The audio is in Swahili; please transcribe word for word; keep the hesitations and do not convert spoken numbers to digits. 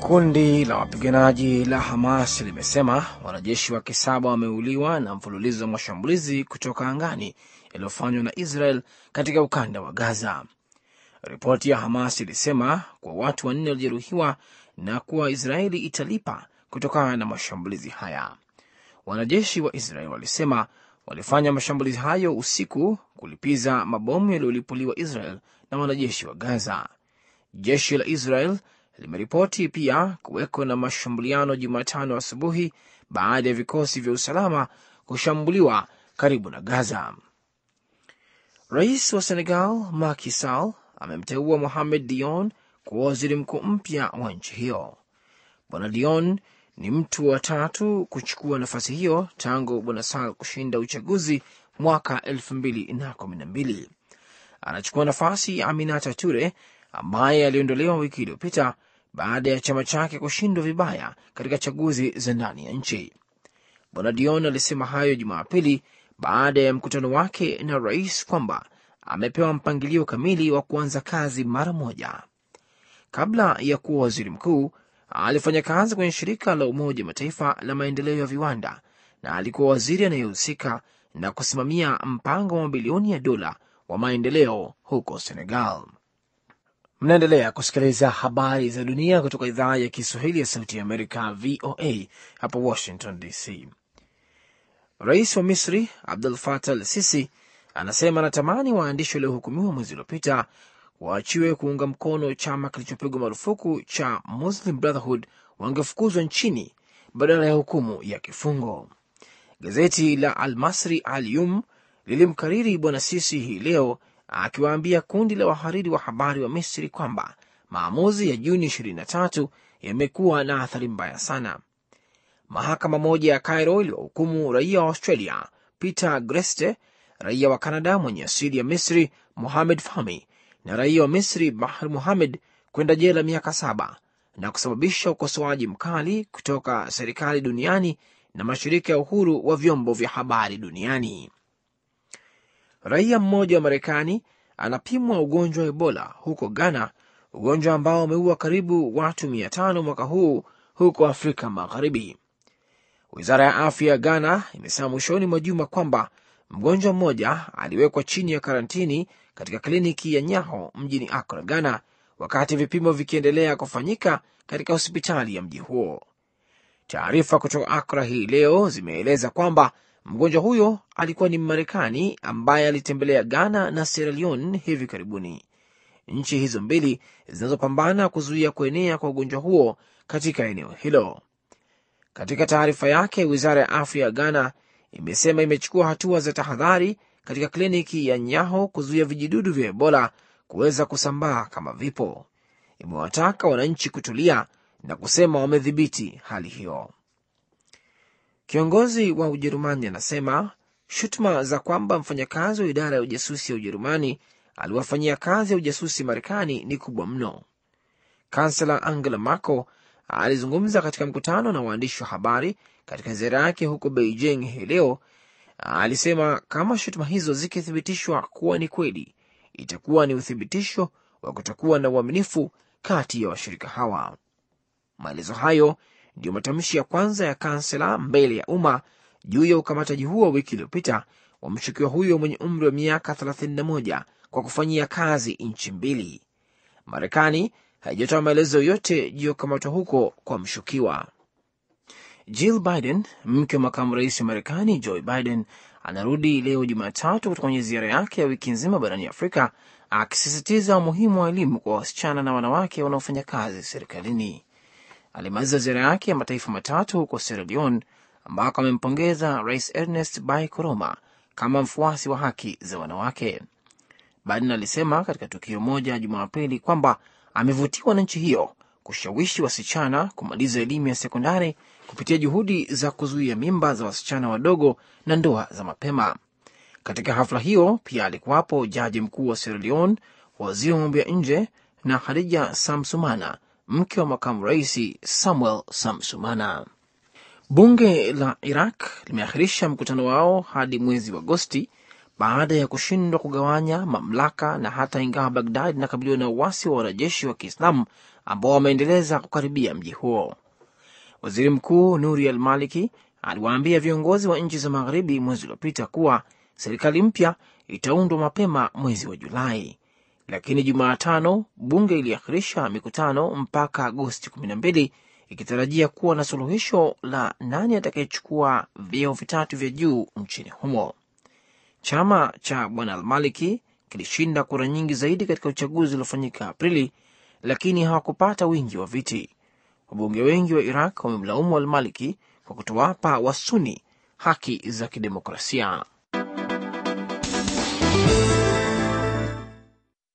Kundi la wapiganaji la Hamas limesema wanajeshi wake saba wameuliwa na mfululizo wa mashambulizi kutoka angani yaliyofanywa na Israel katika ukanda wa Gaza. Ripoti ya Hamas ilisema kuwa watu wanne walijeruhiwa na kuwa Israeli italipa kutokana na mashambulizi haya. Wanajeshi wa Israel walisema walifanya mashambulizi hayo usiku kulipiza mabomu yaliyolipuliwa Israel na wanajeshi wa Gaza. Jeshi la Israel limeripoti pia kuweko na mashambuliano Jumatano asubuhi baada ya vikosi vya usalama kushambuliwa karibu na Gaza. Rais wa Senegal Macky Sall amemteua Mohamed Dion kuwa waziri mkuu mpya wa nchi hiyo. Bwana Dion ni mtu wa tatu kuchukua nafasi hiyo tangu Bwana Sall kushinda uchaguzi mwaka elfu mbili na kumi na mbili. Anachukua nafasi ya Aminata Toure ambaye aliondolewa wiki iliyopita baada ya chama chake kushindwa vibaya katika chaguzi za ndani ya nchi. Bwana Dion alisema hayo Jumapili baada ya mkutano wake na rais kwamba amepewa mpangilio kamili wa kuanza kazi mara moja. Kabla ya kuwa waziri mkuu, alifanya kazi kwenye shirika la Umoja Mataifa la maendeleo ya viwanda na alikuwa waziri anayehusika na kusimamia mpango wa mabilioni ya dola wa maendeleo huko Senegal. Mnaendelea kusikiliza habari za dunia kutoka idhaa ya Kiswahili ya Sauti ya Amerika V O A hapa Washington D C. Rais wa Misri Abdel Fattah al-Sisi anasema anatamani waandishi waliohukumiwa mwezi uliopita waachiwe kuunga mkono chama kilichopigwa marufuku cha Muslim Brotherhood wangefukuzwa nchini badala ya hukumu ya kifungo. Gazeti la Al-Masri Al-Yum lilimkariri bwana Sisi hii leo akiwaambia kundi la wahariri wa habari wa Misri kwamba maamuzi ya Juni ishirini na tatu yamekuwa na athari mbaya sana. Mahakama moja ya Cairo iliwahukumu raia wa Australia Peter Greste, raia wa Canada mwenye asili ya Misri Mohamed Fahmy na raia wa Misri Bahr Mohamed kwenda jela miaka saba na kusababisha ukosoaji mkali kutoka serikali duniani na mashirika ya uhuru wa vyombo vya habari duniani. Raia mmoja wa Marekani anapimwa ugonjwa wa Ebola huko Ghana, ugonjwa ambao umeua karibu watu mia tano mwaka huu huko Afrika Magharibi. Wizara ya afya ya Ghana imesema mwishoni mwa juma kwamba mgonjwa mmoja aliwekwa chini ya karantini katika kliniki ya Nyaho mjini Accra, Ghana, wakati vipimo vikiendelea kufanyika katika hospitali ya mji huo. Taarifa kutoka Accra hii leo zimeeleza kwamba mgonjwa huyo alikuwa ni Mmarekani ambaye alitembelea Ghana na Sierra Leone hivi karibuni, nchi hizo mbili zinazopambana kuzuia kuenea kwa ugonjwa huo katika eneo hilo. Katika taarifa yake, wizara ya afya ya Ghana imesema imechukua hatua za tahadhari katika kliniki ya Nyaho kuzuia vijidudu vya Ebola kuweza kusambaa kama vipo. Imewataka wananchi kutulia na kusema wamedhibiti hali hiyo. Kiongozi wa Ujerumani anasema shutuma za kwamba mfanyakazi wa idara ya ujasusi ya Ujerumani aliwafanyia kazi ya ujasusi Marekani ni kubwa mno. Kansela Angela Merkel alizungumza katika mkutano na waandishi wa habari katika ziara yake huko Beijing hii leo. Alisema kama shutuma hizo zikithibitishwa kuwa ni kweli, itakuwa ni uthibitisho wa kutokuwa na uaminifu kati ya washirika hawa. Maelezo hayo ndio matamshi ya kwanza ya kansela mbele ya umma juu ya ukamataji huo wiki iliyopita wa mshukiwa huyo mwenye umri wa miaka thelathini na moja kwa kufanyia kazi nchi mbili. Marekani haijatoa maelezo yote juu ya kukamatwa huko kwa mshukiwa. Jill Biden, mke wa makamu rais wa Marekani Joe Biden, anarudi leo Jumatatu kutoka kwenye ziara yake ya wiki nzima barani Afrika, akisisitiza umuhimu wa elimu kwa wasichana na wanawake wanaofanya kazi serikalini. Alimaliza ziara yake ya mataifa matatu huko Sierra Leone, ambako amempongeza Rais Ernest Bai Koroma kama mfuasi wa haki za wanawake. Biden alisema katika tukio moja Jumapili kwamba amevutiwa na nchi hiyo kushawishi wasichana kumaliza elimu ya sekondari kupitia juhudi za kuzuia mimba za wasichana wadogo na ndoa za mapema. Katika hafla hiyo pia alikuwapo jaji mkuu wa Sierra Leone, waziri wa mambo ya nje na Khadija Samsumana, mke wa makamu rais Samuel Samsumana. Bunge la Iraq limeahirisha mkutano wao hadi mwezi wa Agosti baada ya kushindwa kugawanya mamlaka, na hata ingawa Baghdad inakabiliwa na uasi wa wanajeshi wa Kiislamu ambao wameendeleza kukaribia mji huo. Waziri Mkuu Nuri al-Maliki aliwaambia viongozi wa nchi za magharibi mwezi uliopita kuwa serikali mpya itaundwa mapema mwezi wa Julai, lakini Jumatano bunge iliakhirisha mikutano mpaka Agosti kumi na mbili, ikitarajia kuwa na suluhisho la nani atakayechukua vyeo vitatu vya juu nchini humo. Chama cha Bwana al-Maliki kilishinda kura nyingi zaidi katika uchaguzi uliofanyika Aprili, lakini hawakupata wingi wa viti. Wabunge wengi wa Iraq wamemlaumu al-Maliki kwa kutowapa Wasuni haki za kidemokrasia.